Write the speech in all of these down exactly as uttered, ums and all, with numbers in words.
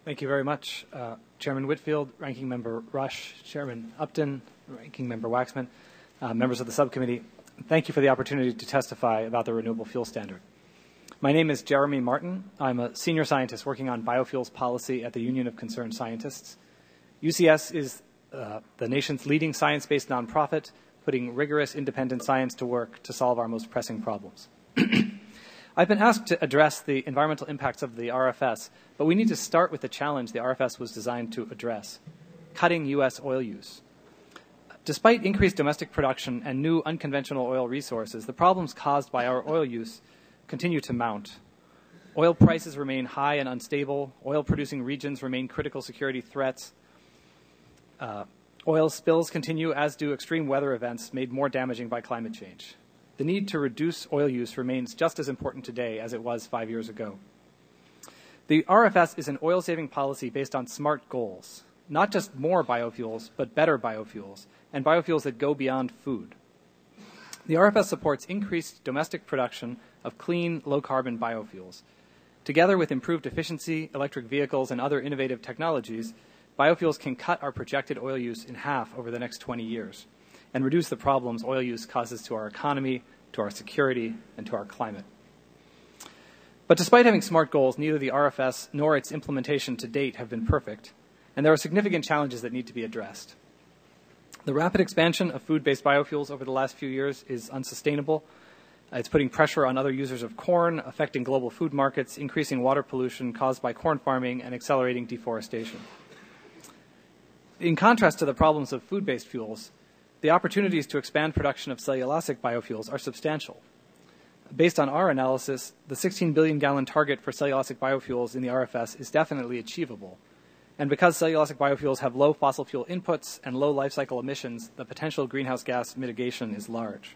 Thank you very much, uh, Chairman Whitfield, Ranking Member Rush, Chairman Upton, Ranking Member Waxman, uh, members of the subcommittee. Thank you for the opportunity to testify about the Renewable Fuel Standard. My name is Jeremy Martin. I'm a senior scientist working on biofuels policy at the Union of Concerned Scientists. U C S is uh, the nation's leading science-based nonprofit, putting rigorous independent science to work to solve our most pressing problems. I've been asked to address the environmental impacts of the R F S, but we need to start with the challenge the R F S was designed to address: cutting U S oil use. Despite increased domestic production and new unconventional oil resources, the problems caused by our oil use continue to mount. Oil prices remain high and unstable. Oil-producing regions remain critical security threats. Uh, oil spills continue, as do extreme weather events made more damaging by climate change. The need to reduce oil use remains just as important today as it was five years ago. The R F S is an oil-saving policy based on SMART goals, not just more biofuels, but better biofuels, and biofuels that go beyond food. The R F S supports increased domestic production of clean, low-carbon biofuels. Together with improved efficiency, electric vehicles, and other innovative technologies, biofuels can cut our projected oil use in half over the next twenty years. And reduce the problems oil use causes to our economy, to our security, and to our climate. But despite having SMART goals, neither the R F S nor its implementation to date have been perfect, and there are significant challenges that need to be addressed. The rapid expansion of food-based biofuels over the last few years is unsustainable. It's putting pressure on other users of corn, affecting global food markets, increasing water pollution caused by corn farming, and accelerating deforestation. In contrast to the problems of food-based fuels, the opportunities to expand production of cellulosic biofuels are substantial. Based on our analysis, the sixteen billion gallon target for cellulosic biofuels in the R F S is definitely achievable. And because cellulosic biofuels have low fossil fuel inputs and low life cycle emissions, the potential greenhouse gas mitigation is large.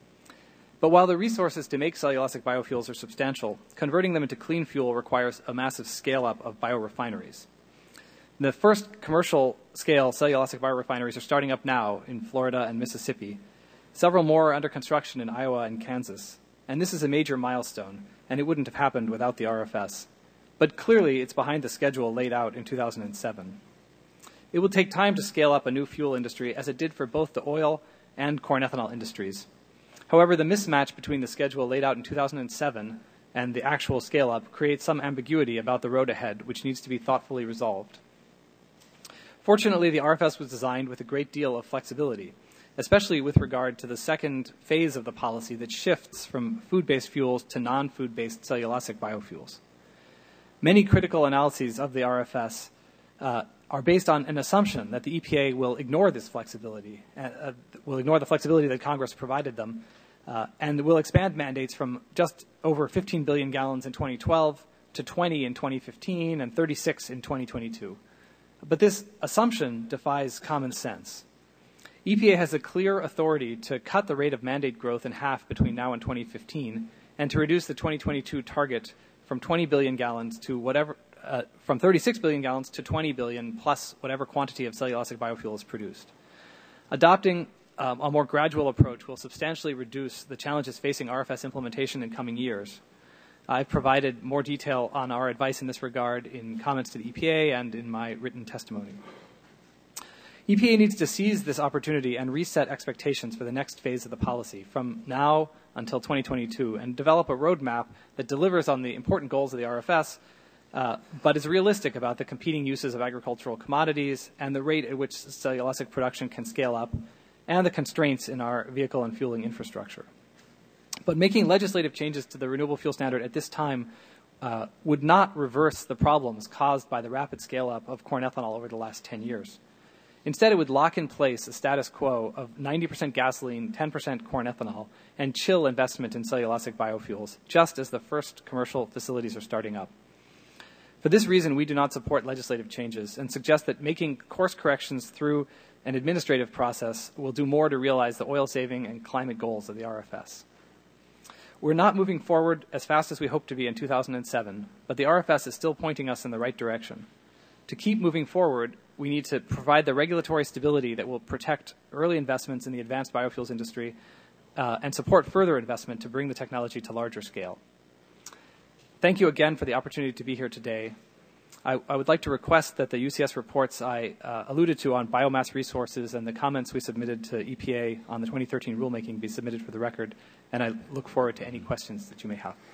But while the resources to make cellulosic biofuels are substantial, converting them into clean fuel requires a massive scale-up of biorefineries. The first commercial-scale cellulosic biorefineries are starting up now in Florida and Mississippi. Several more are under construction in Iowa and Kansas. And this is a major milestone, and it wouldn't have happened without the R F S. But clearly, it's behind the schedule laid out in two thousand seven. It will take time to scale up a new fuel industry, as it did for both the oil and corn ethanol industries. However, the mismatch between the schedule laid out in two thousand seven and the actual scale-up creates some ambiguity about the road ahead, which needs to be thoughtfully resolved. Fortunately, the R F S was designed with a great deal of flexibility, especially with regard to the second phase of the policy that shifts from food-based fuels to non-food-based cellulosic biofuels. Many critical analyses of the R F S uh, are based on an assumption that the E P A will ignore this flexibility, uh, will ignore the flexibility that Congress provided them, uh, and will expand mandates from just over fifteen billion gallons in twenty twelve to twenty in twenty fifteen and thirty-six in twenty twenty-two. But this assumption defies common sense. E P A has a clear authority to cut the rate of mandate growth in half between now and twenty fifteen, and to reduce the twenty twenty-two target from twenty billion gallons to whatever, uh, from thirty-six billion gallons to twenty billion plus whatever quantity of cellulosic biofuel is produced. Adopting um, a more gradual approach will substantially reduce the challenges facing R F S implementation in coming years. I've provided more detail on our advice in this regard in comments to the E P A and in my written testimony. E P A needs to seize this opportunity and reset expectations for the next phase of the policy from now until twenty twenty-two and develop a roadmap that delivers on the important goals of the R F S, uh, but is realistic about the competing uses of agricultural commodities and the rate at which cellulosic production can scale up and the constraints in our vehicle and fueling infrastructure. But making legislative changes to the Renewable Fuel Standard at this time uh, would not reverse the problems caused by the rapid scale-up of corn ethanol over the last ten years. Instead, it would lock in place a status quo of ninety percent gasoline, ten percent corn ethanol, and chill investment in cellulosic biofuels, just as the first commercial facilities are starting up. For this reason, we do not support legislative changes and suggest that making course corrections through an administrative process will do more to realize the oil-saving and climate goals of the R F S. We're not moving forward as fast as we hoped to be in two thousand seven, but the R F S is still pointing us in the right direction. To keep moving forward, we need to provide the regulatory stability that will protect early investments in the advanced biofuels industry uh, and support further investment to bring the technology to larger scale. Thank you again for the opportunity to be here today. I, I would like to request that the U C S reports I uh, alluded to on biomass resources and the comments we submitted to E P A on the twenty thirteen rulemaking be submitted for the record, and I look forward to any questions that you may have.